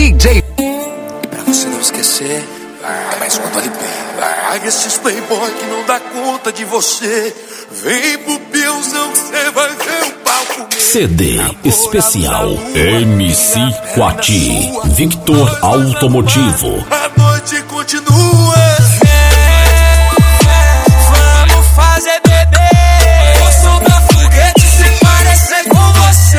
DJ. Pra você não esquecer, mais uma do LP. Larga esses playboy que não dá conta de você. Vem pro Piãozão que você vai ver o palco. CD especial MC Quati, Victor Automotivo. A noite continua. Vamos fazer bebê. Vou soltar foguete se parecer com você.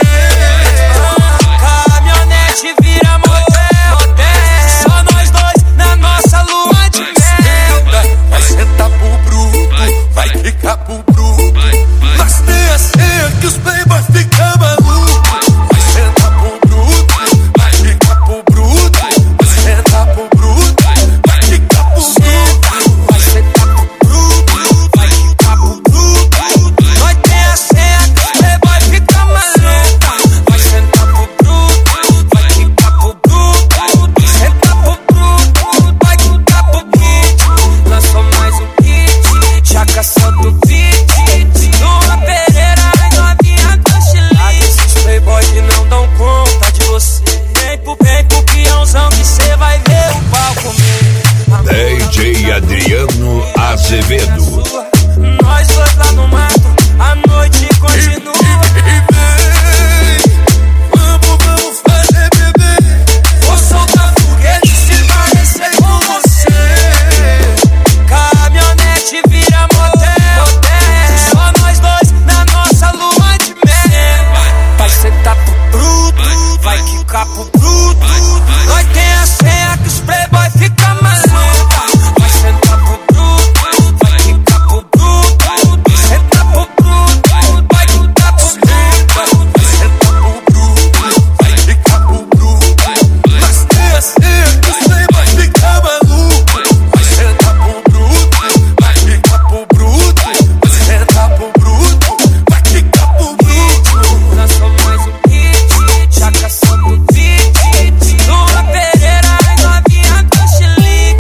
Caminhonete vira motel. Só nós dois na nossa lua de mel. Vai sentar pro bruto, vai ficar pro bruto. Mas tem a senha que os playboy ficam malucos. Vai sentar pro bruto, vai ficar pro bruto. Vai sentar pro bruto, vai ficar pro bruto. Vai sentar pro bruto, vai ficar pro bruto. Nós tem a senha que os playboy fica maluco. Vai sentar pro bruto, vai ficar pro bruto. Sentar pro bruto, vai ficar pro beat. Lançou mais um hit, já caçando beat. Numa Pereira, as novinha do Chile. Esses playboy que não dão conta de você. Vem pro Piãozão que cê vai ver o palco mesmo. DJ Adriano Azevedo. Nós dois lá no mato, a noite continua. Vamos fazer bebê. Vou soltar foguete se parecer com você. Caminhonete vira motel. Só nós dois na nossa lua de mel. Vai sentar pro bruto, vai quicar pro bruto. Nós tem a senha que os playboy fica